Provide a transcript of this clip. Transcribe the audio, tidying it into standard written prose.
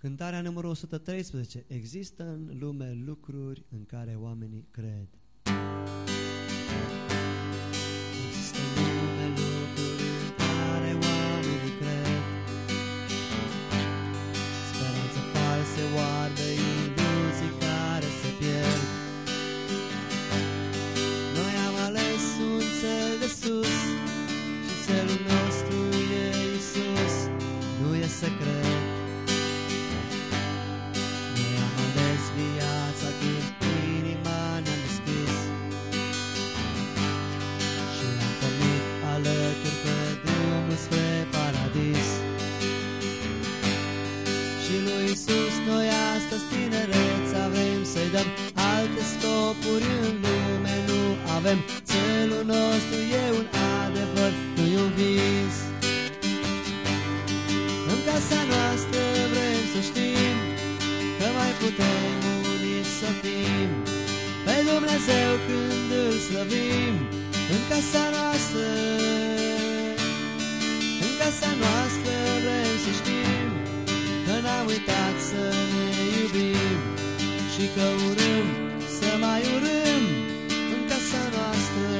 Cântarea numărul 113. Există în lume lucruri în care oamenii cred. Există în lume lucruri în care oamenii cred. Speranțe false, oarbe, iluzii care se pierd. Noi am ales un cel de sus și celul nostru e Iisus, nu e secret. Viața când inima ne-a deschis și am pornit alături pe drumul spre paradis. Și lui Iisus noi astăzi tinereți avem, să-i dăm alte scopuri în lume nu avem. Celul nostru e un adevăr, nu-i un vis. În casa noastră vrem să știm că mai putem uniți să fim pe Dumnezeu când îl slăvim. În casa noastră, în casa noastră vrem să știm că n-am uitat să ne iubim și că urâm să mai urâm în casa noastră.